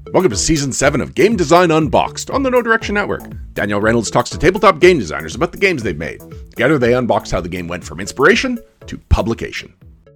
Welcome to Season 7 of Game Design Unboxed on the No Direction Network. Danielle Reynolds talks to tabletop game designers about the games they've made. Together they unbox how the game went from inspiration to publication.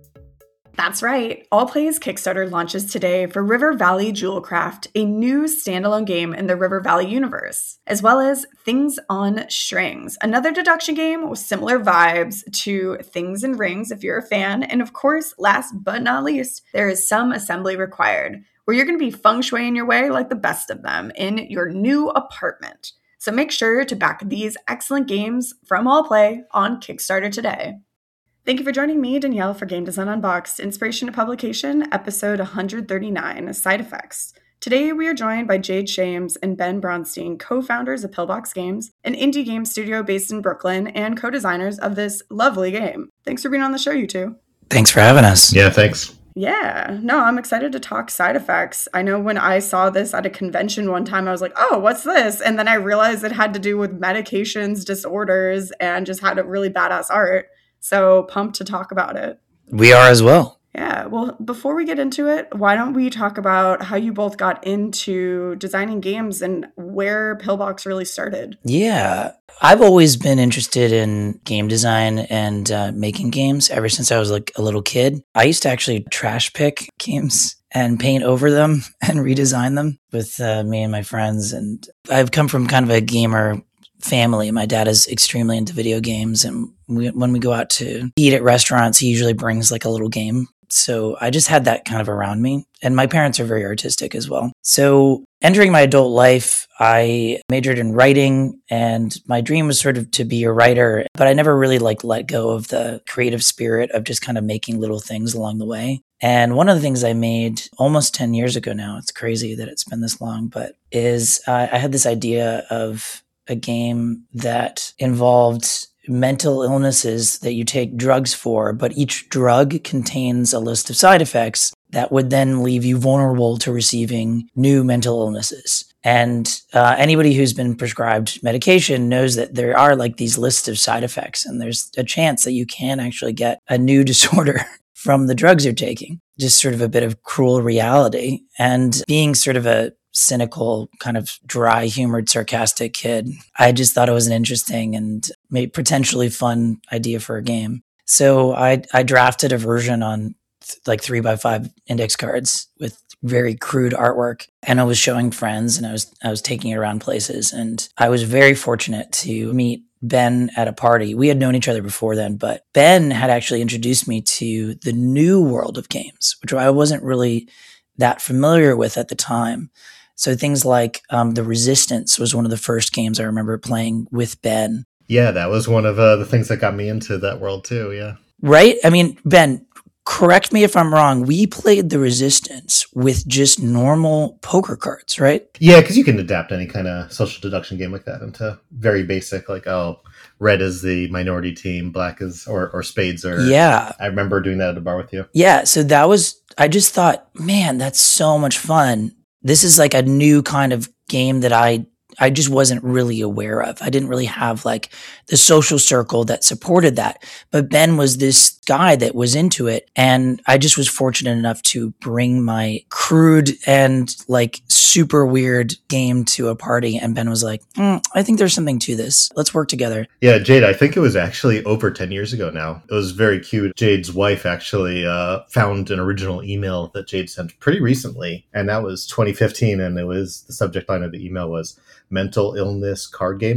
That's right. AllPlay's Kickstarter launches today for River Valley Jewelcraft, a new standalone game in the River Valley universe, as well as Things on Strings, another deduction game with similar vibes to Things and Rings if you're a fan. And of course, last but not least, there is some assembly required, where you're going to be feng shuiing your way like the best of them in your new apartment. So make sure to back these excellent games from AllPlay on Kickstarter today. Thank you for joining me, Danielle, for Game Design Unboxed, Inspiration to Publication, episode 139, Side Effects. Today, we are joined by Jade Shames and Ben Bronstein, co-founders of Pillbox Games, an indie game studio based in Brooklyn, and co-designers of this lovely game. Thanks for being on the show, you two. Thanks for having us. Yeah, thanks. Yeah, no, I'm excited to talk side effects. I know when I saw this at a convention one time, I was like, oh, what's this? And then I realized it had to do with medications, disorders, and just had a really badass art. So pumped to talk about it. We are as well. Yeah, well, before we get into it, why don't we talk about how you both got into designing games and where Pillbox really started? Yeah, I've always been interested in game design and making games ever since I was like a little kid. I used to actually trash pick games and paint over them and redesign them with me and my friends. And I've come from kind of a gamer family. My dad is extremely into video games, and when we go out to eat at restaurants, he usually brings like a little game. So I just had that kind of around me. And my parents are very artistic as well. So entering my adult life, I majored in writing, and my dream was sort of to be a writer, but I never really let go of the creative spirit of just kind of making little things along the way. And one of the things I made almost 10 years ago now, it's crazy that it's been this long, but is I had this idea of a game that involved mental illnesses that you take drugs for, but each drug contains a list of side effects that would then leave you vulnerable to receiving new mental illnesses. And anybody who's been prescribed medication knows that there are like these lists of side effects, and there's a chance that you can actually get a new disorder from the drugs you're taking. Just sort of a bit of cruel reality. And being sort of a cynical, kind of dry humored, sarcastic kid, I just thought it was an interesting and maybe potentially fun idea for a game. So I drafted a version on like 3x5 index cards with very crude artwork, and I was showing friends, and I was taking it around places. And I was very fortunate to meet Ben at a party. We had known each other before then, but Ben had actually introduced me to the new world of games, which I wasn't really that familiar with at the time. So things like The Resistance was one of the first games I remember playing with Ben. Yeah, that was one of the things that got me into that world too, yeah. Right? I mean, Ben, correct me if I'm wrong. We played The Resistance with just normal poker cards, right? Yeah, because you can adapt any kind of social deduction game like that into very basic, like, oh, red is the minority team, black is, or spades are. Yeah. I remember doing that at a bar with you. Yeah, so I just thought, man, that's so much fun. This is like a new kind of game that I just wasn't really aware of. I didn't really have like the social circle that supported that. But Ben was this guy that was into it. And I just was fortunate enough to bring my crude and like super weird game to a party. And Ben was like, I think there's something to this. Let's work together. Yeah, Jade, I think it was actually over 10 years ago now. It was very cute. Jade's wife actually found an original email that Jade sent pretty recently. And that was 2015. And it was, the subject line of the email was mental illness card game, ?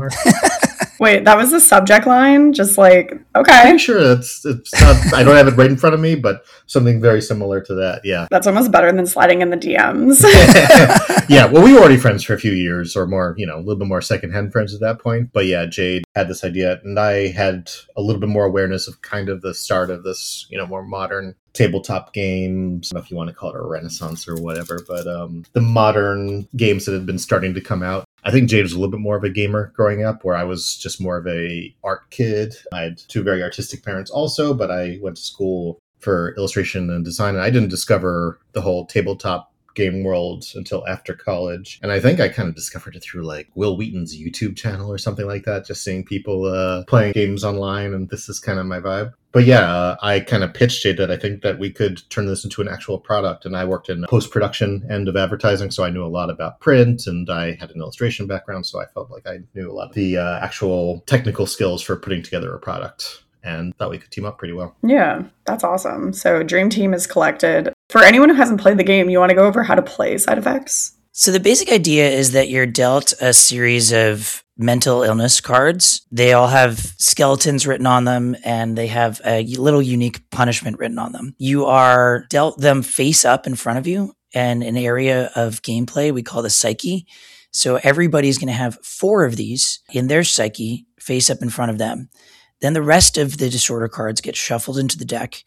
Wait, that was the subject line? Just like, okay. I'm sure it's not, I don't have it right in front of me, but something very similar to that, yeah. That's almost better than sliding in the DMs. Yeah, well, we were already friends for a few years or more, a little bit more secondhand friends at that point. But yeah, Jade had this idea, and I had a little bit more awareness of kind of the start of this, more modern tabletop games. I don't know if you want to call it a renaissance or whatever, but the modern games that had been starting to come out. I think Jade was a little bit more of a gamer growing up, where I was just more of a art kid. I had two very artistic parents also, but I went to school for illustration and design, and I didn't discover the whole tabletop game world until after college. And I think I kind of discovered it through like Will Wheaton's YouTube channel or something like that, just seeing people playing games online, and this is kind of my vibe. But yeah, I kind of pitched it that I think that we could turn this into an actual product. And I worked in post-production end of advertising, so I knew a lot about print, and I had an illustration background, so I felt like I knew a lot of the actual technical skills for putting together a product, and thought we could team up pretty well. Yeah, that's awesome. So Dream Team is collected. For anyone who hasn't played the game, you want to go over how to play Side Effects? So the basic idea is that you're dealt a series of mental illness cards. They all have skeletons written on them, and they have a little unique punishment written on them. You are dealt them face up in front of you and an area of gameplay we call the psyche. So everybody's going to have 4 of these in their psyche face up in front of them. Then the rest of the disorder cards get shuffled into the deck,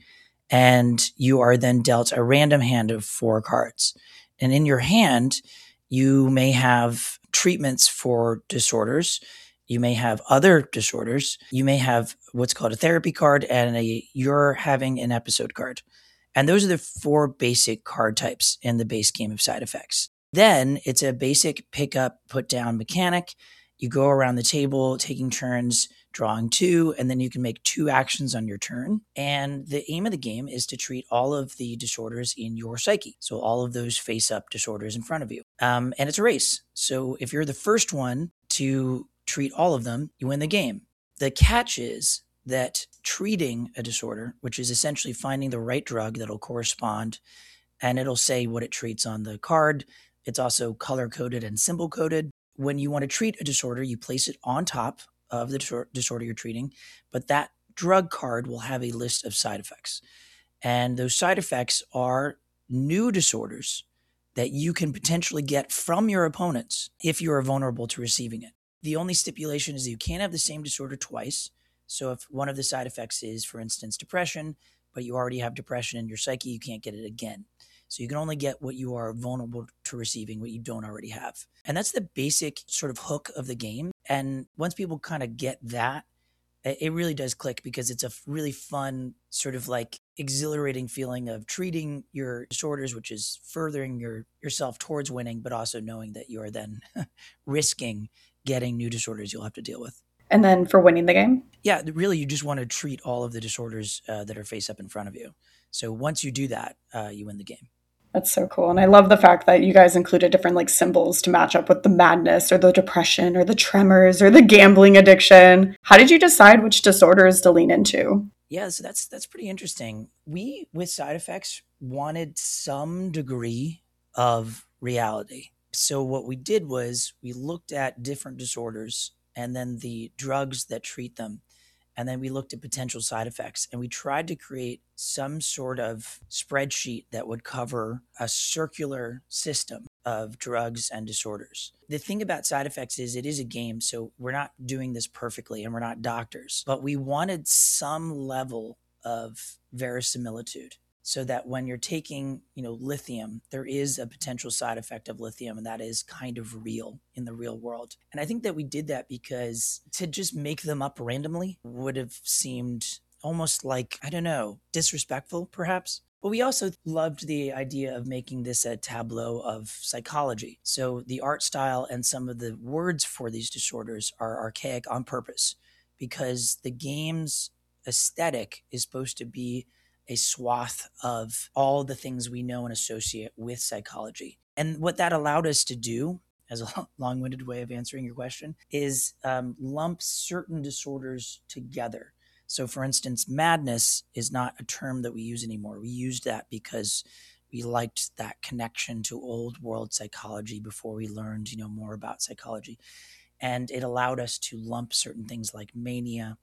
and you are then dealt a random hand of 4 cards. And in your hand, you may have treatments for disorders. You may have other disorders. You may have what's called a therapy card and you're having an episode card. And those are the 4 basic card types in the base game of Side Effects. Then it's a basic pick up, put down mechanic. You go around the table taking turns, drawing 2, and then you can make 2 actions on your turn. And the aim of the game is to treat all of the disorders in your psyche. So all of those face-up disorders in front of you. And it's a race. So if you're the first one to treat all of them, you win the game. The catch is that treating a disorder, which is essentially finding the right drug that'll correspond, and it'll say what it treats on the card. It's also color-coded and symbol-coded. When you want to treat a disorder, you place it on top of the disorder you're treating, but that drug card will have a list of side effects. And those side effects are new disorders that you can potentially get from your opponents if you are vulnerable to receiving it. The only stipulation is that you can't have the same disorder twice. So if one of the side effects is, for instance, depression, but you already have depression in your psyche, you can't get it again. So you can only get what you are vulnerable to receiving, what you don't already have. And that's the basic sort of hook of the game. And once people kind of get that, it really does click, because it's a really fun sort of like exhilarating feeling of treating your disorders, which is furthering yourself towards winning, but also knowing that you are then risking getting new disorders you'll have to deal with. And then for winning the game? Yeah, really, you just want to treat all of the disorders that are face up in front of you. So once you do that, you win the game. That's so cool. And I love the fact that you guys included different like symbols to match up with the madness or the depression or the tremors or the gambling addiction. How did you decide which disorders to lean into? Yeah, so that's pretty interesting. We, with Side Effects, wanted some degree of reality. So what we did was we looked at different disorders and then the drugs that treat them. And then we looked at potential side effects, and we tried to create some sort of spreadsheet that would cover a circular system of drugs and disorders. The thing about Side Effects is it is a game, so we're not doing this perfectly and we're not doctors, but we wanted some level of verisimilitude, so that when you're taking, lithium, there is a potential side effect of lithium, and that is kind of real in the real world. And I think that we did that because to just make them up randomly would have seemed almost like, disrespectful perhaps. But we also loved the idea of making this a tableau of psychology. So the art style and some of the words for these disorders are archaic on purpose, because the game's aesthetic is supposed to be a swath of all the things we know and associate with psychology. And what that allowed us to do, as a long-winded way of answering your question, is lump certain disorders together. So for instance, madness is not a term that we use anymore. We used that because we liked that connection to old world psychology before we learned, more about psychology. And it allowed us to lump certain things like mania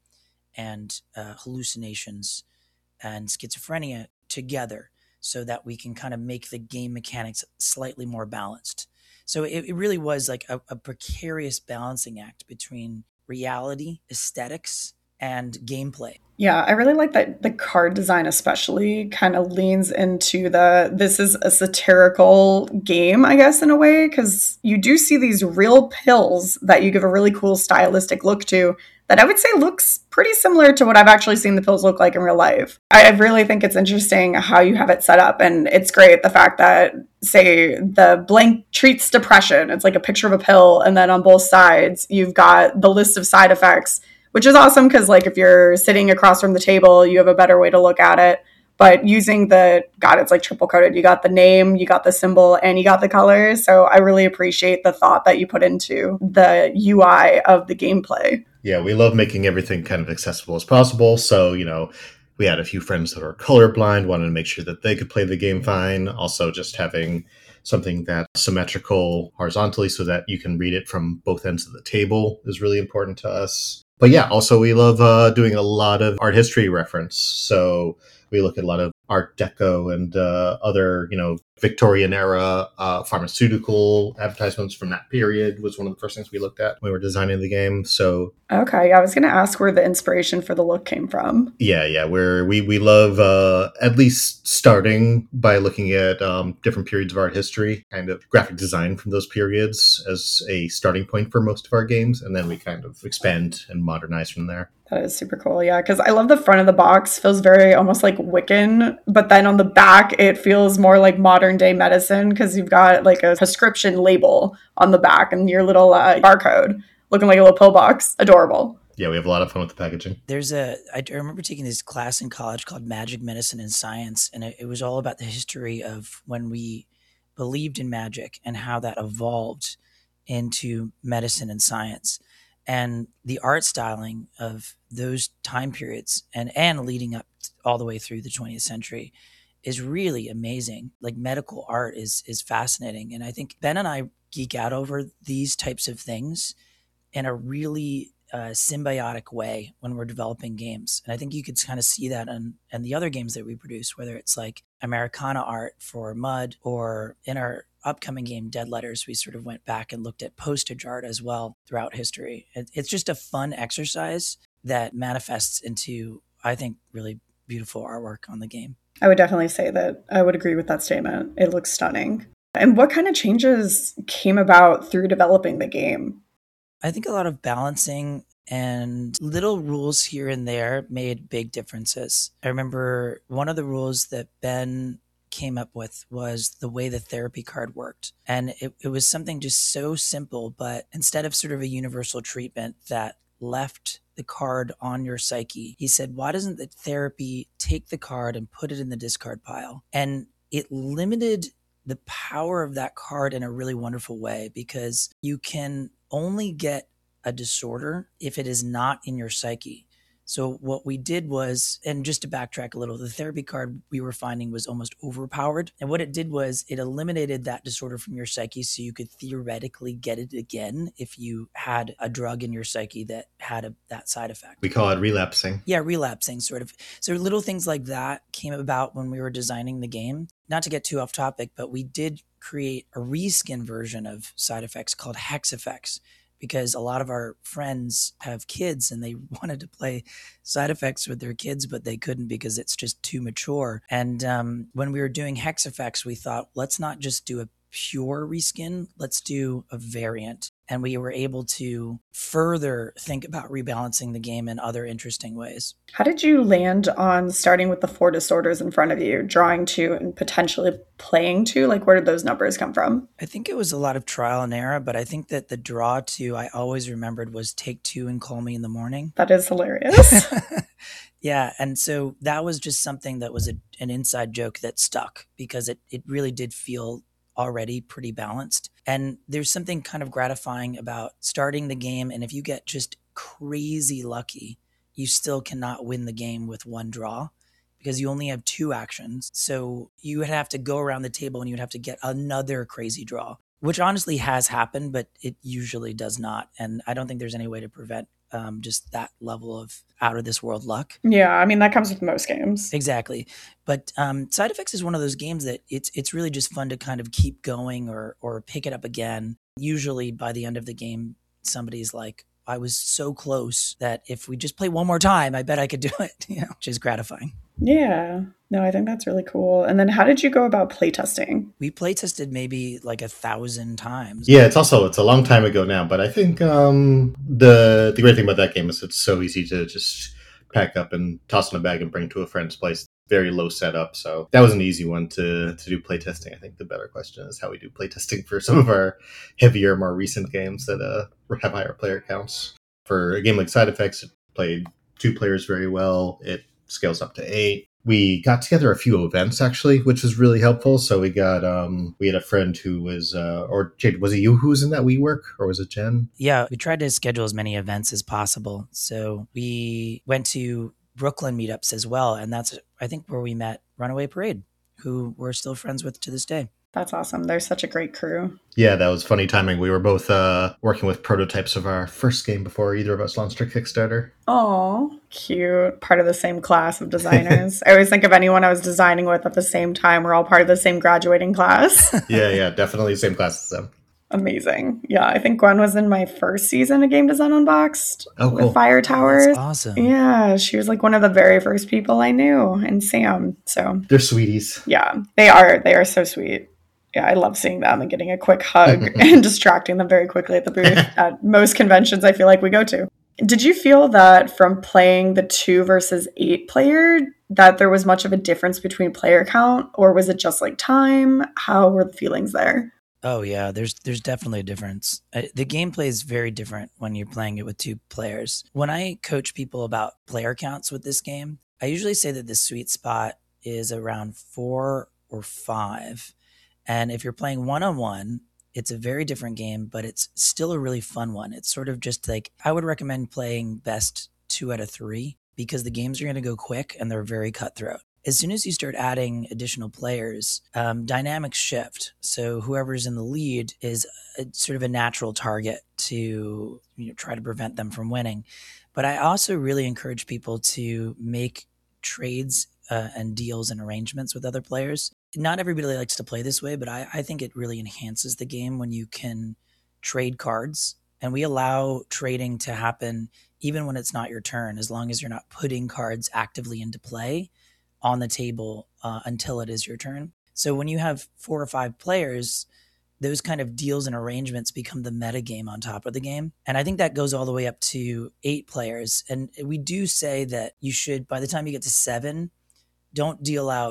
and hallucinations and schizophrenia together, so that we can kind of make the game mechanics slightly more balanced. So it really was like a precarious balancing act between reality, aesthetics, and gameplay. Yeah, I really like that the card design especially kind of leans into this is a satirical game, I guess, in a way, because you do see these real pills that you give a really cool stylistic look to that I would say looks pretty similar to what I've actually seen the pills look like in real life. I really think it's interesting how you have it set up, and it's great the fact that, say, the blank treats depression. It's like a picture of a pill, and then on both sides, you've got the list of side effects which is awesome because like if you're sitting across from the table, you have a better way to look at it. But using it's like triple coated. You got the name, you got the symbol, and you got the colors. So I really appreciate the thought that you put into the UI of the gameplay. Yeah, we love making everything kind of accessible as possible. So, we had a few friends that are colorblind, wanted to make sure that they could play the game fine. Also, just having something that's symmetrical horizontally so that you can read it from both ends of the table is really important to us. But yeah, also we love doing a lot of art history reference. So we look at a lot of Art Deco and other, Victorian era pharmaceutical advertisements from that period was one of the first things we looked at when we were designing the game. So okay, I was going to ask where the inspiration for the look came from. Yeah, we love at least starting by looking at different periods of art history, kind of graphic design from those periods as a starting point for most of our games, and then we kind of expand and modernize from there. That is super cool, yeah, because I love the front of the box. Feels very almost like Wiccan, but then on the back, it feels more like modern day medicine because you've got like a prescription label on the back and your little barcode looking like a little pill box. Adorable. Yeah, we have a lot of fun with the packaging. I remember taking this class in college called Magic, Medicine, and Science, and it was all about the history of when we believed in magic and how that evolved into medicine and science. And the art styling of those time periods and leading up all the way through the 20th century is really amazing. Like medical art is fascinating. And I think Ben and I geek out over these types of things in a really symbiotic way when we're developing games. And I think you could kind of see that in the other games that we produce, whether it's like Americana art for Mud or in our upcoming game, Dead Letters, we sort of went back and looked at postage art as well throughout history. It's just a fun exercise that manifests into, I think, really beautiful artwork on the game. I would definitely say that I would agree with that statement. It looks stunning. And what kind of changes came about through developing the game? I think a lot of balancing and little rules here and there made big differences. I remember one of the rules that Ben came up with was the way the therapy card worked. And it was something just so simple, but instead of sort of a universal treatment that left the card on your psyche, he said, why doesn't the therapy take the card and put it in the discard pile? And it limited the power of that card in a really wonderful way because you can only get a disorder if it is not in your psyche. So what we did was, and just to backtrack a little, the therapy card we were finding was almost overpowered. And what it did was it eliminated that disorder from your psyche so you could theoretically get it again if you had a drug in your psyche that had that side effect. We call it relapsing. Yeah, relapsing sort of. So little things like that came about when we were designing the game. Not to get too off topic, but we did create a reskin version of side effects called Hex Effects, because a lot of our friends have kids and they wanted to play side effects with their kids, but they couldn't because it's just too mature. And when we were doing Hex Effects, we thought, let's not just do a pure reskin, let's do a variant. And we were able to further think about rebalancing the game in other interesting ways. How did you land on starting with the 4 disorders in front of you, drawing 2 and potentially playing 2? Like, where did those numbers come from? I think it was a lot of trial and error, but I think that the draw 2 I always remembered was take 2 and call me in the morning. That is hilarious. Yeah. And so that was just something that was an inside joke that stuck because it really did feel already pretty balanced. And there's something kind of gratifying about starting the game. And if you get just crazy lucky, you still cannot win the game with 1 draw because you only have 2 actions. So you would have to go around the table and you would have to get another crazy draw, which honestly has happened, but it usually does not. And I don't think there's any way to prevent just that level of out of this world luck. Yeah, I mean, that comes with most games. Exactly. But Side Effects is one of those games that it's really just fun to kind of keep going or pick it up again. Usually by the end of the game, somebody's like, I was so close that if we just play one more time, I bet I could do it, which is gratifying. Yeah. No, I think that's really cool. And then how did you go about playtesting? We playtested maybe like 1,000 times. Yeah, it's a long time ago now, but I think the great thing about that game is it's so easy to just pack up and toss in a bag and bring to a friend's place. Very low setup, so that was an easy one to do playtesting. I think the better question is how we do playtesting for some of our heavier, more recent games that have higher player counts. For a game like Side Effects, played 2 players very well. It scales up to 8. We got together a few events actually, which was really helpful. So we got we had a friend who was or Jade, was it you who was in that WeWork, or was it Jen? Yeah, we tried to schedule as many events as possible. So we went to Brooklyn meetups as well. And that's, I think, where we met Runaway Parade, who we're still friends with to this day. That's awesome. They're such a great crew. Yeah, that was funny timing. We were both working with prototypes of our first game before either of us launched our Kickstarter. Oh, cute. Part of the same class of designers. I always think of anyone I was designing with at the same time. We're all part of the same graduating class. Yeah, definitely the same class as them. Amazing. Yeah, I think Gwen was in my first season of Game Design Unboxed with Fire Towers. That's awesome. Yeah, she was like one of the very first people I knew, and Sam. So they're sweeties. Yeah, they are. They are so sweet. Yeah, I love seeing them and getting a quick hug and distracting them very quickly at the booth at most conventions I feel like we go to. Did you feel that from playing the 2 versus 8 player that there was much of a difference between player count, or was it just like time? How were the feelings there? Oh yeah, there's definitely a difference. The gameplay is very different when you're playing it with 2 players. When I coach people about player counts with this game, I usually say that the sweet spot is around 4 or 5. And if you're playing one-on-one, it's a very different game, but it's still a really fun one. It's sort of just like, I would recommend playing best 2 out of 3 because the games are going to go quick and they're very cutthroat. As soon as you start adding additional players, dynamics shift. So whoever's in the lead is sort of a natural target to try to prevent them from winning. But I also really encourage people to make trades and deals and arrangements with other players. Not everybody likes to play this way, but I think it really enhances the game when you can trade cards. And we allow trading to happen even when it's not your turn, as long as you're not putting cards actively into play on the table until it is your turn. So when you have 4 or 5 players, those kind of deals and arrangements become the meta game on top of the game. And I think that goes all the way up to 8 players. And we do say that you should, by the time you get to 7, don't deal out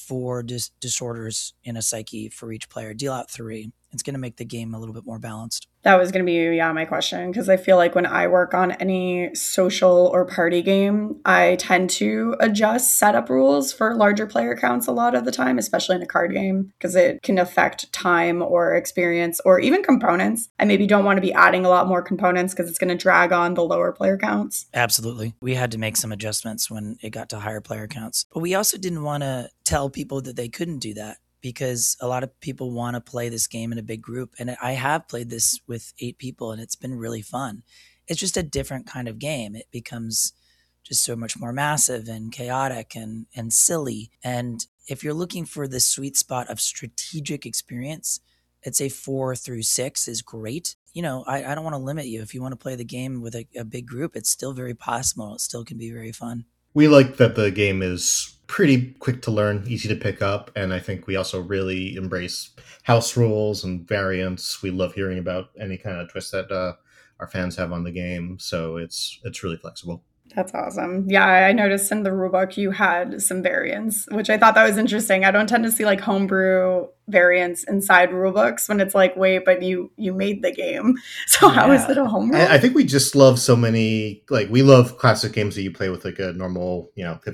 4 disorders in a psyche for each player. Deal out 3. It's going to make the game a little bit more balanced. That was going to be, my question. Because I feel like when I work on any social or party game, I tend to adjust setup rules for larger player counts a lot of the time, especially in a card game, because it can affect time or experience or even components. I maybe don't want to be adding a lot more components because it's going to drag on the lower player counts. Absolutely. We had to make some adjustments when it got to higher player counts. But we also didn't want to tell people that they couldn't do that, because a lot of people want to play this game in a big group. And I have played this with 8 people and it's been really fun. It's just a different kind of game. It becomes just so much more massive and chaotic and silly. And if you're looking for the sweet spot of strategic experience, I'd say 4 through 6 is great. I don't want to limit you. If you want to play the game with a big group, it's still very possible. It still can be very fun. We like that the game is pretty quick to learn, easy to pick up, and I think we also really embrace house rules and variants. We love hearing about any kind of twist that our fans have on the game, so it's really flexible. That's awesome. Yeah, I noticed in the rulebook you had some variants, which I thought that was interesting. I don't tend to see like homebrew variants inside rulebooks when it's like, wait, but you made the game. So how is it a homebrew? I think we just love so many, like we love classic games that you play with like a normal,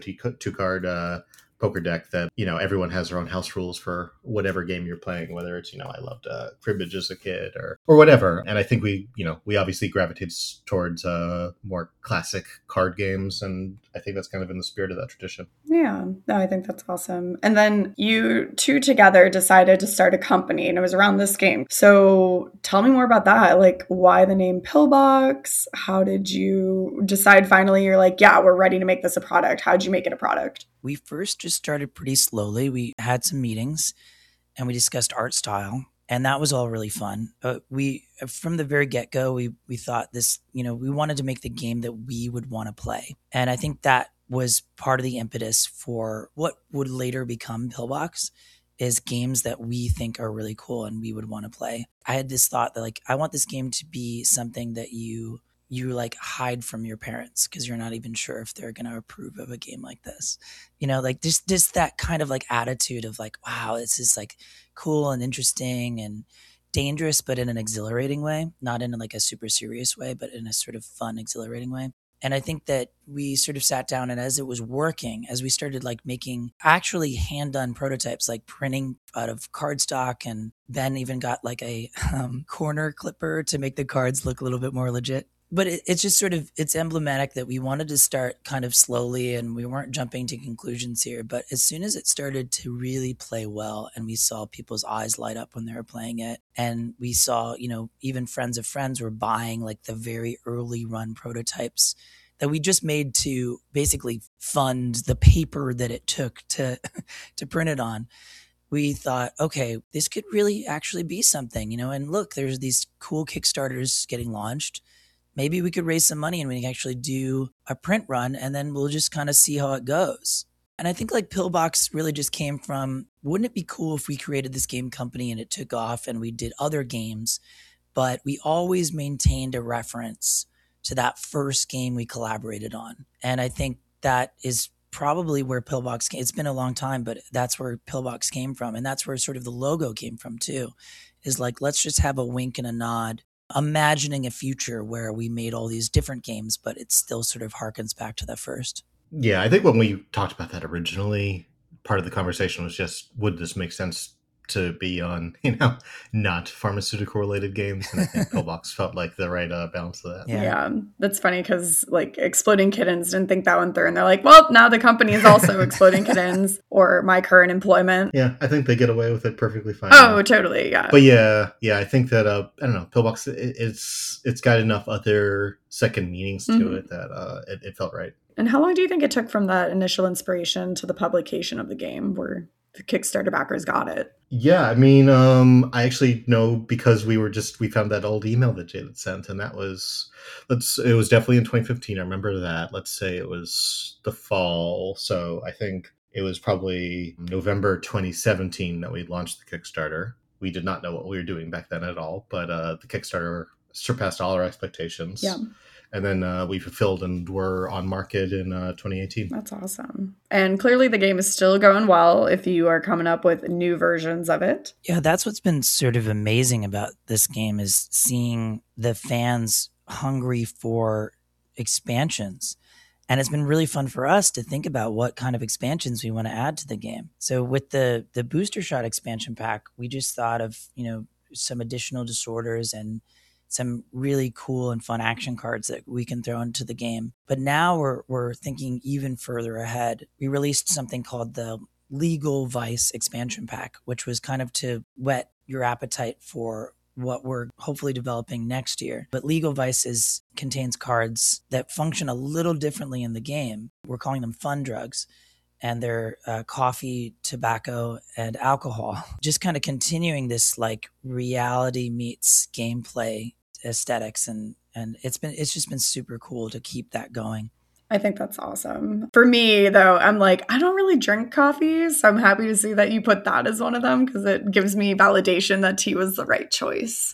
52 card poker deck that, everyone has their own house rules for whatever game you're playing, whether it's, I loved cribbage as a kid or whatever. And I think we obviously gravitate towards more classic card games. And I think that's kind of in the spirit of that tradition. Yeah, no, I think that's awesome. And then you 2 together decided to start a company and it was around this game. So tell me more about that. Like, why the name Pillbox? How did you decide finally you're like, yeah, we're ready to make this a product? How'd you make it a product? We first just started pretty slowly. We had some meetings and we discussed art style, and that was all really fun. We, from the very get-go, we thought this, we wanted to make the game that we would want to play. And I think that was part of the impetus for what would later become Pillbox, is games that we think are really cool and we would want to play. I had this thought that I want this game to be something that you like hide from your parents because you're not even sure if they're going to approve of a game like this. Just that kind of attitude of wow, this is cool and interesting and dangerous, but in an exhilarating way, not in a super serious way, but in a sort of fun, exhilarating way. And I think that we sort of sat down, and as it was working, as we started like making actually hand done prototypes, like printing out of cardstock, and Ben even got like a corner clipper to make the cards look a little bit more legit. But it's just sort of, it's emblematic that we wanted to start kind of slowly and we weren't jumping to conclusions here. But as soon as it started to really play well and we saw people's eyes light up when they were playing it, and we saw, even friends of friends were buying like the very early run prototypes that we just made to basically fund the paper that it took to print it on. We thought, okay, this could really actually be something, and look, there's these cool Kickstarters getting launched. Maybe we could raise some money and we can actually do a print run, and then we'll just kind of see how it goes. And I think like Pillbox really just came from, wouldn't it be cool if we created this game company and it took off and we did other games, but we always maintained a reference to that first game we collaborated on. And I think that is probably where Pillbox came. It's been a long time, but that's where Pillbox came from. And that's where sort of the logo came from too, is like, let's just have a wink and a nod, imagining a future where we made all these different games, but it still sort of harkens back to that first. Yeah, I think when we talked about that originally, part of the conversation was just, would this make sense to be on, not pharmaceutical related games? And I think Pillbox felt like the right balance of that. Yeah, that's funny because like Exploding Kittens didn't think that one through, and they're like, well, now the company is also Exploding Kittens or My Current Employment. Yeah, I think they get away with it perfectly fine. Oh, totally, yeah. But yeah, I think that I don't know, Pillbox, it's got enough other second meanings to it that it felt right. And how long do you think it took from that initial inspiration to the publication of the game where the Kickstarter backers got it? Yeah, I mean, I actually know because we found that old email that Jade had sent, and it was definitely in 2015. I remember that. Let's say it was the fall. So I think it was probably November 2017 that we launched the Kickstarter. We did not know what we were doing back then at all, but the Kickstarter surpassed all our expectations. Yeah. And then we fulfilled and were on market in 2018. That's awesome. And clearly the game is still going well if you are coming up with new versions of it. Yeah, that's what's been sort of amazing about this game, is seeing the fans hungry for expansions. And it's been really fun for us to think about what kind of expansions we want to add to the game. So with the Booster Shot expansion pack, we just thought of, some additional disorders and some really cool and fun action cards that we can throw into the game. But now we're thinking even further ahead. We released something called the Legal Vice expansion pack, which was kind of to whet your appetite for what we're hopefully developing next year. But Legal Vice contains cards that function a little differently in the game. We're calling them fun drugs. And they're coffee, tobacco, and alcohol. Just kind of continuing this like reality meets gameplay aesthetics, and it's just been super cool to keep that going. I think that's awesome. For me, though, I'm like, I don't really drink coffee, so I'm happy to see that you put that as one of them because it gives me validation that tea was the right choice.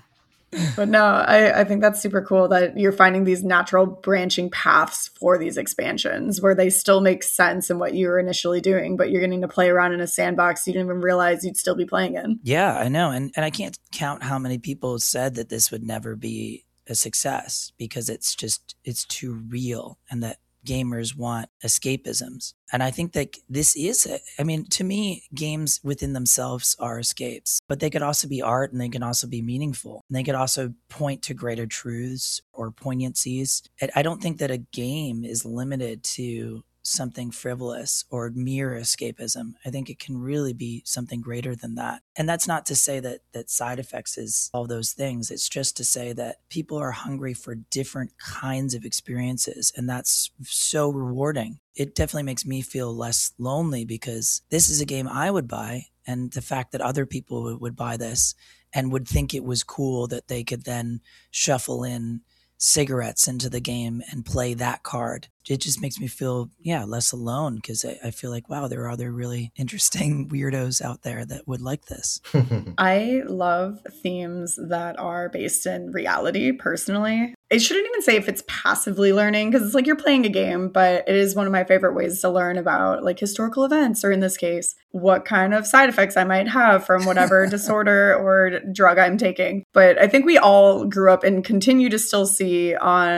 But no, I think that's super cool that you're finding these natural branching paths for these expansions where they still make sense in what you were initially doing, but you're getting to play around in a sandbox you didn't even realize you'd still be playing in. Yeah, I know. And I can't count how many people said that this would never be a success because it's too real and that gamers want escapisms. And I think that this is, to me, games within themselves are escapes, but they could also be art and they can also be meaningful. And they could also point to greater truths or poignancies. I don't think that a game is limited to something frivolous or mere escapism. I think it can really be something greater than that. And that's not to say that Side Effects is all those things. It's just to say that people are hungry for different kinds of experiences. And that's so rewarding. It definitely makes me feel less lonely because this is a game I would buy. And the fact that other people would buy this and would think it was cool that they could then shuffle in cigarettes into the game and play that card. It just makes me feel, less alone because I feel like, wow, there are other really interesting weirdos out there that would like this. I love themes that are based in reality personally. I shouldn't even say if it's passively learning because it's like you're playing a game, but it is one of my favorite ways to learn about like historical events, or in this case, what kind of side effects I might have from whatever disorder or drug I'm taking. But I think we all grew up and continue to still see on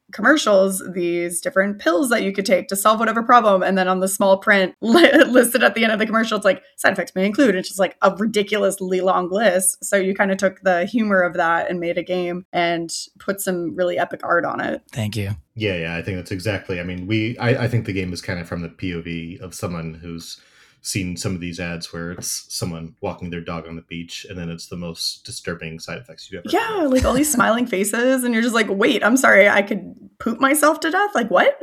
commercials these different pills that you could take to solve whatever problem. And then on the small print listed at the end of the commercial, it's like side effects may include. It's just like a ridiculously long list. So you kind of took the humor of that and made a game and put some really epic art on it. Thank you. Yeah, I think that's exactly. I mean, I think the game is kind of from the POV of someone who's seen some of these ads where it's someone walking their dog on the beach, and then it's the most disturbing side effects you've ever Yeah, like all these smiling faces, and you're just like, wait, I'm sorry, I could poop myself to death? Like, what?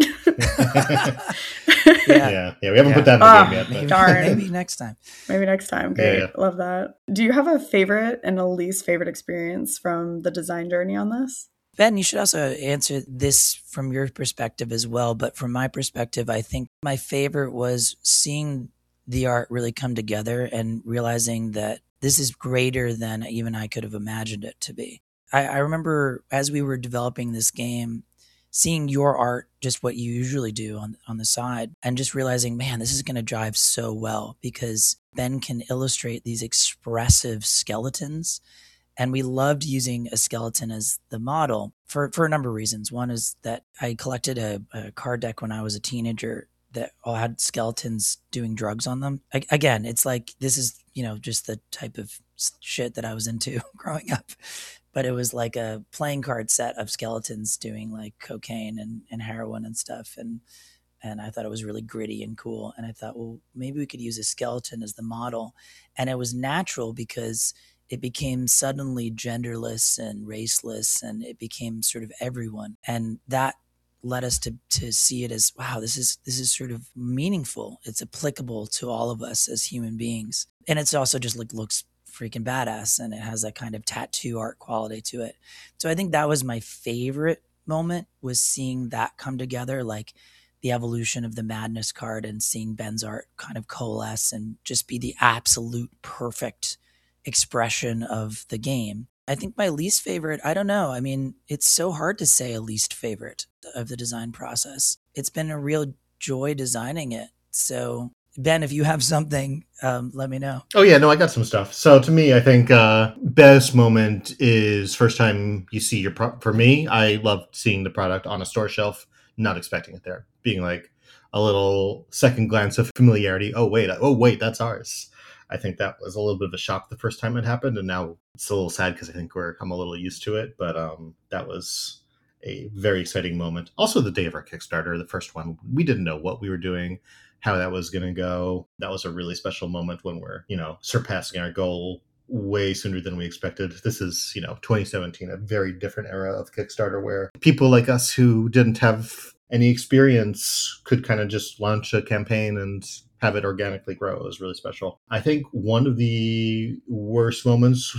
Yeah, we haven't put that in the game yet. Maybe, darn. maybe next time. Maybe next time. Great. Yeah. Love that. Do you have a favorite and a least favorite experience from the design journey on this? Ben, you should also answer this from your perspective as well. But from my perspective, I think my favorite was seeing the art really come together and realizing that this is greater than even I could have imagined it to be. I remember as we were developing this game, seeing your art, just what you usually do on the side, and just realizing, man, this is going to drive so well because Ben can illustrate these expressive skeletons. And we loved using a skeleton as the model for a number of reasons. One is that I collected a card deck when I was a teenager that all had skeletons doing drugs on them. Again, it's like, this is, just the type of shit that I was into growing up. But it was like a playing card set of skeletons doing like cocaine and heroin and stuff. And I thought it was really gritty and cool. And I thought, well, maybe we could use a skeleton as the model. And it was natural because it became suddenly genderless and raceless, and it became sort of everyone. And that led us to see it as, wow, this is sort of meaningful. It's applicable to all of us as human beings. And it's also just like looks freaking badass, and it has that kind of tattoo art quality to it. So I think that was my favorite moment, was seeing that come together, like the evolution of the Madness card and seeing Ben's art kind of coalesce and just be the absolute perfect expression of the game. I think my least favorite, I don't know. I mean, it's so hard to say a least favorite of the design process. It's been a real joy designing it. So Ben, if you have something, let me know. Oh yeah, no, I got some stuff. So to me, I think best moment is first time you see your for me, I love seeing the product on a store shelf, not expecting it there, being like a little second glance of familiarity. Oh wait, that's ours. I think that was a little bit of a shock the first time it happened, and now it's a little sad because I think I'm a little used to it. But that was a very exciting moment. Also, the day of our Kickstarter, the first one, we didn't know what we were doing, how that was going to go. That was a really special moment when we're, surpassing our goal way sooner than we expected. This is, 2017, a very different era of Kickstarter where people like us who didn't have any experience could kind of just launch a campaign and have it organically grow. It was really special. I think one of the worst moments,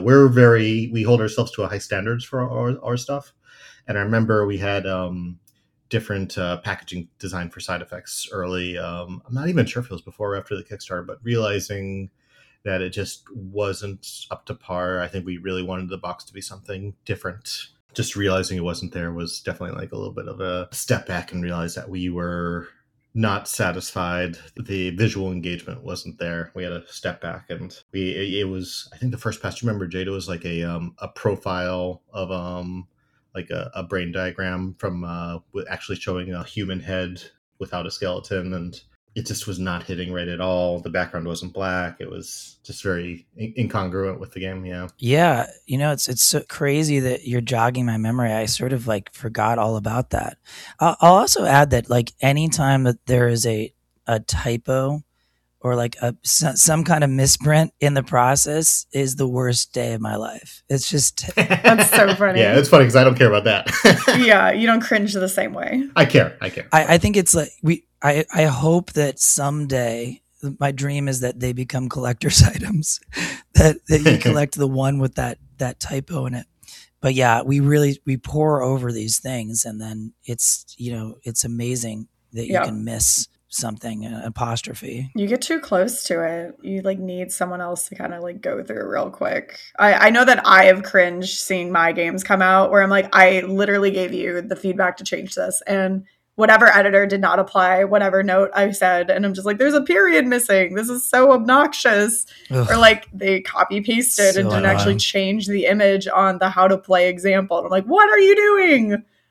we hold ourselves to a high standards for our stuff. And I remember we had different packaging design for side effects early. I'm not even sure if it was before or after the Kickstarter, but realizing that it just wasn't up to par. I think we really wanted the box to be something different. Just realizing it wasn't there was definitely like a little bit of a step back and realize that we were not satisfied. The visual engagement wasn't there. We had to step back, and it was, I think the first pass, remember, Jada, was like a profile of like a brain diagram from actually showing a human head without a skeleton, and it just was not hitting right at all. The background wasn't black. It was just very incongruent with the game. Yeah. It's so crazy that you're jogging my memory. I sort of like forgot all about that. I'll also add that like anytime that there is a typo or like some kind of misprint in the process is the worst day of my life. It's just that's so funny. Yeah, it's funny because I don't care about that. Yeah, you don't cringe the same way. I care. I think it's like I hope that someday, my dream is that they become collector's items, that you collect the one with that typo in it. But yeah, we pour over these things, and then it's amazing that you can miss something, an apostrophe. You get too close to it. You like need someone else to kind of like go through real quick. I know that I have cringed seeing my games come out where I'm like, I literally gave you the feedback to change this, and whatever editor did not apply whatever note I said, and I'm just like, there's a period missing. This is so obnoxious. Ugh. Or like they copy pasted and didn't actually change the image on the how to play example. And I'm like, what are you doing?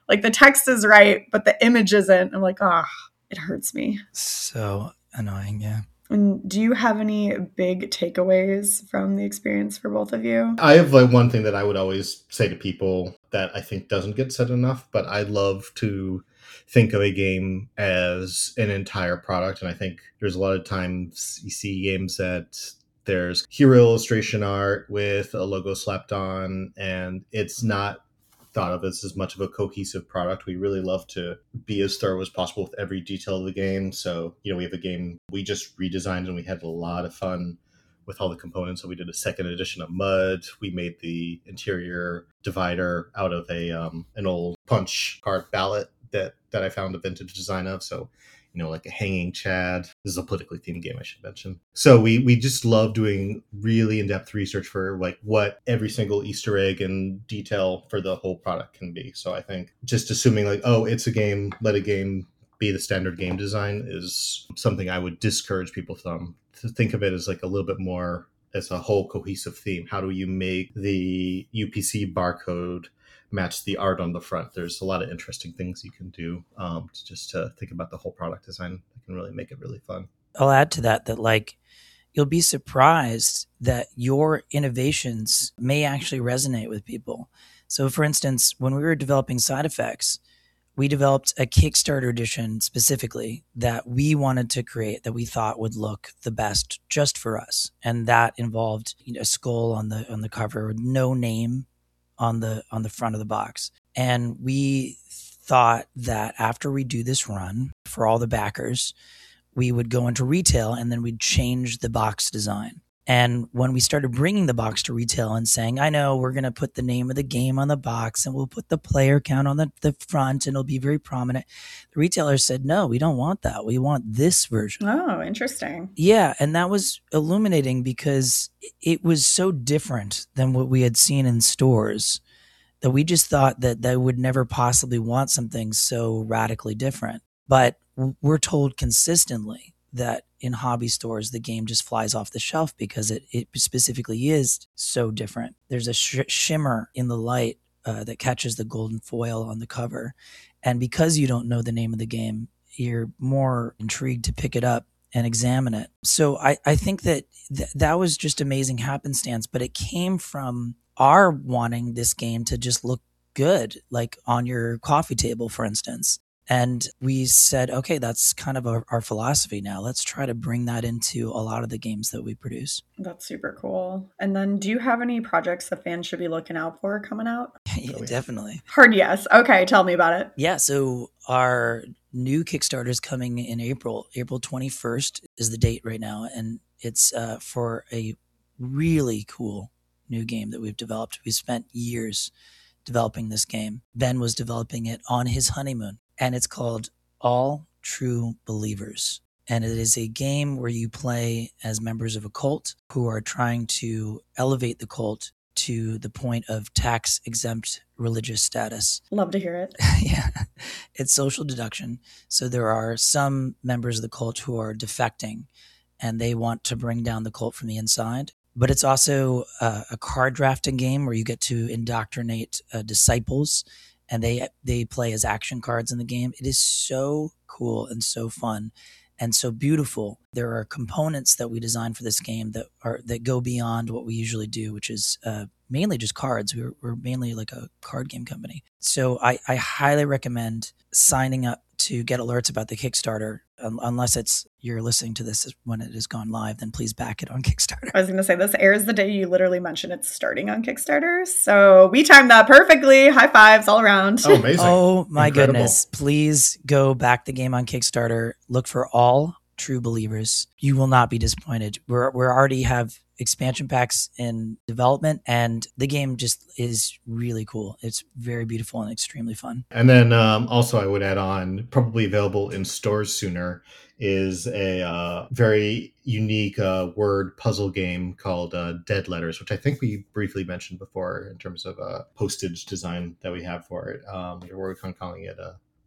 Like the text is right, but the image isn't. I'm like, it hurts me. So annoying, yeah. And do you have any big takeaways from the experience for both of you? I have like one thing that I would always say to people that I think doesn't get said enough, but I love to think of a game as an entire product. And I think there's a lot of times you see games that there's hero illustration art with a logo slapped on, and it's not thought of as much of a cohesive product. We really love to be as thorough as possible with every detail of the game. So, we have a game we just redesigned and we had a lot of fun with all the components. So we did a second edition of Mud. We made the interior divider out of an old punch card ballot that I found a vintage design of. So, like a hanging Chad. This is a politically themed game, I should mention. So we just love doing really in-depth research for like what every single Easter egg and detail for the whole product can be. So I think just assuming like, oh, it's a game, let a game be the standard game design is something I would discourage people from. To think of it as like a little bit more as a whole cohesive theme. How do you make the UPC barcode match the art on the front? There's a lot of interesting things you can do just to think about the whole product design that can really make it really fun. I'll add to that like you'll be surprised that your innovations may actually resonate with people. So for instance, when we were developing Side Effects, we developed a Kickstarter edition specifically that we wanted to create that we thought would look the best just for us. And that involved a skull on the cover with no name on the front of the box. And we thought that after we do this run for all the backers, we would go into retail and then we'd change the box design. And when we started bringing the box to retail and saying, I know we're going to put the name of the game on the box and we'll put the player count on the front and it'll be very prominent, the retailers said, no, we don't want that. We want this version. Oh, interesting. Yeah. And that was illuminating because it was so different than what we had seen in stores that we just thought that they would never possibly want something so radically different. But we're told consistently that in hobby stores, the game just flies off the shelf because it specifically is so different. There's a shimmer in the light that catches the golden foil on the cover. And because you don't know the name of the game, you're more intrigued to pick it up and examine it. So I think that that was just amazing happenstance, but it came from our wanting this game to just look good, like on your coffee table, for instance. And we said, okay, that's kind of our philosophy now. Let's try to bring that into a lot of the games that we produce. That's super cool. And then do you have any projects that fans should be looking out for coming out? Yeah, definitely. Hard yes. Okay, tell me about it. Yeah, so our new Kickstarter is coming in April. April 21st is the date right now. And it's for a really cool new game that we've developed. We spent years developing this game. Ben was developing it on his honeymoon. And it's called All True Believers. And it is a game where you play as members of a cult who are trying to elevate the cult to the point of tax-exempt religious status. Love to hear it. Yeah. It's social deduction. So there are some members of the cult who are defecting and they want to bring down the cult from the inside. But it's also a card drafting game where you get to indoctrinate disciples, and they play as action cards in the game. It is so cool and so fun and so beautiful. There are components that we designed for this game that go beyond what we usually do, which is mainly just cards. We're mainly like a card game company. So I highly recommend signing up to get alerts about the Kickstarter. Unless you're listening to this when it has gone live, then please back it on Kickstarter. I was going to say, this airs the day you literally mentioned it's starting on Kickstarter. So we timed that perfectly. High fives all around. Oh, amazing. Oh, my Incredible. goodness. Please go back the game on Kickstarter. Look for All True Believers. You will not be disappointed. We already have expansion packs in development, and the game just is really cool. It's very beautiful and extremely fun. And then also I would add on, probably available in stores sooner, is a very unique word puzzle game called Dead Letters, which I think we briefly mentioned before in terms of a postage design that we have for it. We're working on calling it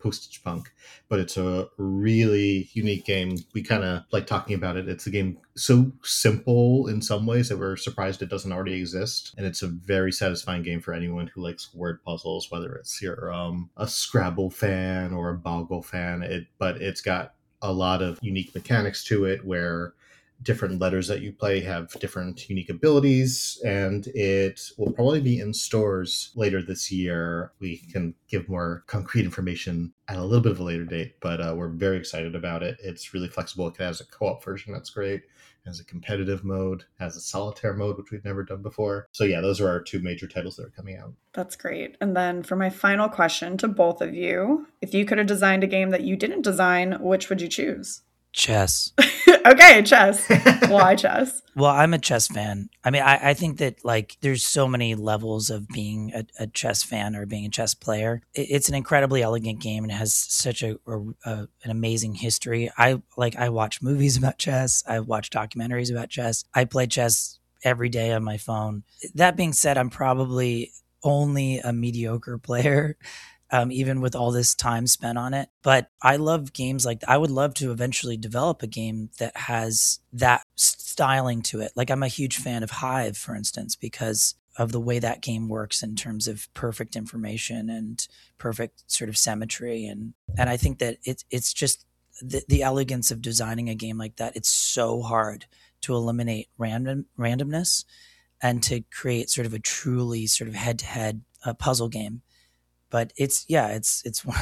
Postage Punk, but it's a really unique game. We kind of like talking about it. It's a game so simple in some ways that we're surprised it doesn't already exist. And it's a very satisfying game for anyone who likes word puzzles, whether it's you're a Scrabble fan or a Boggle fan. But it's got a lot of unique mechanics to it where different letters that you play have different unique abilities, and it will probably be in stores later this year. We can give more concrete information at a little bit of a later date, but we're very excited about it. It's really flexible. It has a co-op version that's great. It has a competitive mode, has a solitaire mode, which we've never done before. So yeah, those are our two major titles that are coming out. That's great. And then for my final question to both of you, if you could have designed a game that you didn't design, which would you choose? Chess. Okay, chess. Why chess? Well, I'm a chess fan. I mean, I think that like there's so many levels of being a chess fan or being a chess player. It's an incredibly elegant game and it has such an amazing history. I watch movies about chess. I watch documentaries about chess. I play chess every day on my phone. That being said, I'm probably only a mediocre player. Even with all this time spent on it. But I love games like that. I would love to eventually develop a game that has that styling to it. Like I'm a huge fan of Hive, for instance, because of the way that game works in terms of perfect information and perfect sort of symmetry. And I think that it's just the elegance of designing a game like that. It's so hard to eliminate randomness and to create sort of a truly sort of head-to-head puzzle game. But it's one,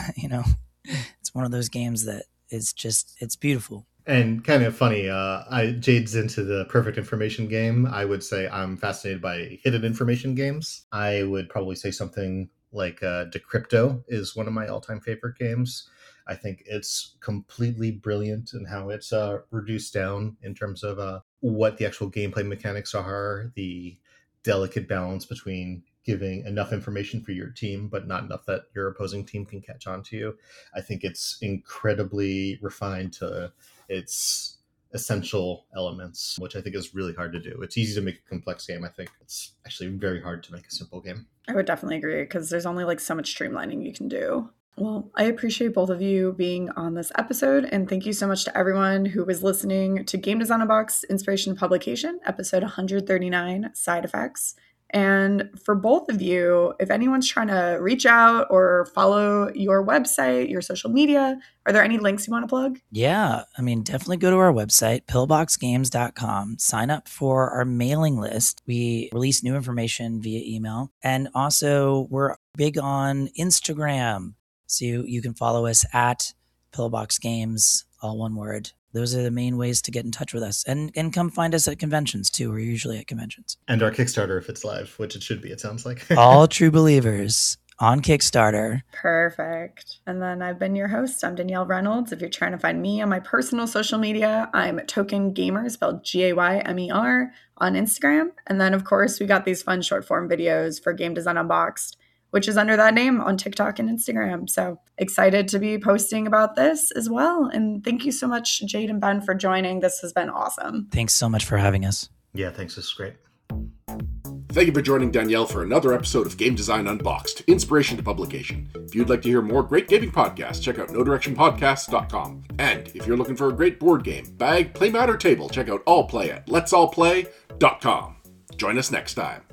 it's one of those games that is just, it's beautiful. And kind of funny, Jade's into the perfect information game. I would say I'm fascinated by hidden information games. I would probably say something like Decrypto is one of my all-time favorite games. I think it's completely brilliant in how it's reduced down in terms of what the actual gameplay mechanics are, the delicate balance between giving enough information for your team, but not enough that your opposing team can catch on to you. I think it's incredibly refined to its essential elements, which I think is really hard to do. It's easy to make a complex game. I think it's actually very hard to make a simple game. I would definitely agree because there's only like so much streamlining you can do. Well, I appreciate both of you being on this episode, and thank you so much to everyone who was listening to Game Design Unboxed Inspiration Publication, episode 139, Side Effects. And for both of you, if anyone's trying to reach out or follow your website, your social media, are there any links you want to plug? Yeah, I mean, definitely go to our website, pillboxgames.com. Sign up for our mailing list. We release new information via email. And also, we're big on Instagram. So you can follow us at pillboxgames, all one word. Those are the main ways to get in touch with us. And come find us at conventions, too. We're usually at conventions. And our Kickstarter, if it's live, which it should be, it sounds like. All True Believers on Kickstarter. Perfect. And then I've been your host. I'm Danielle Reynolds. If you're trying to find me on my personal social media, I'm Token Gamer, spelled Gaymer, on Instagram. And then, of course, we got these fun short form videos for Game Design Unboxed, which is under that name on TikTok and Instagram. So excited to be posting about this as well. And thank you so much, Jade and Ben, for joining. This has been awesome. Thanks so much for having us. Yeah, thanks. This is great. Thank you for joining Danielle for another episode of Game Design Unboxed, Inspiration to Publication. If you'd like to hear more great gaming podcasts, check out NoDirectionPodcasts.com. And if you're looking for a great board game, bag, playmat, or table, check out All Play at Let'sAllPlay.com. Join us next time.